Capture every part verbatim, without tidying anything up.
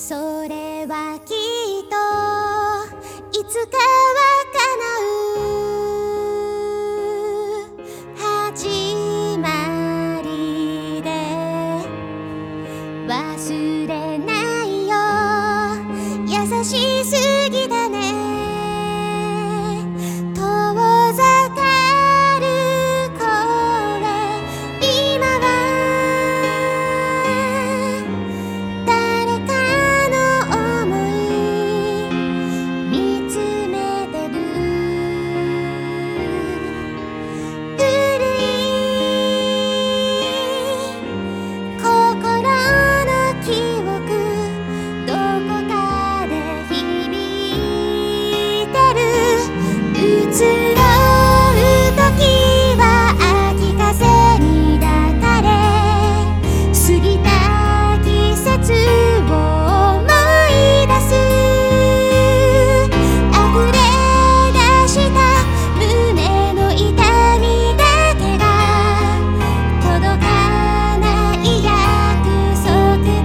それはきっといつかは叶う始まりで忘れないよ優しすぎだね遠ざかる声今は誰かの想い見つめてる古い心の記憶どこかで響いてる移ろう時は秋風に抱かれ過ぎた季節を思い出す溢れ出した胸の痛みだけが届かない約束で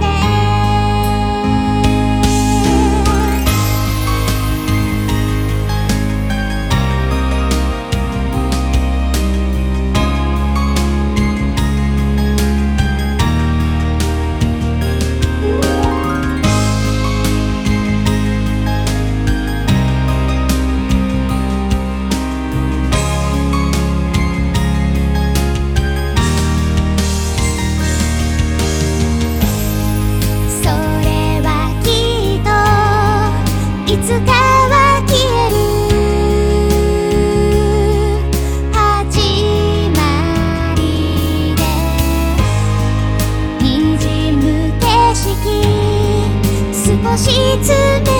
それはきっといつかは消える始まりでにじむ景色少し冷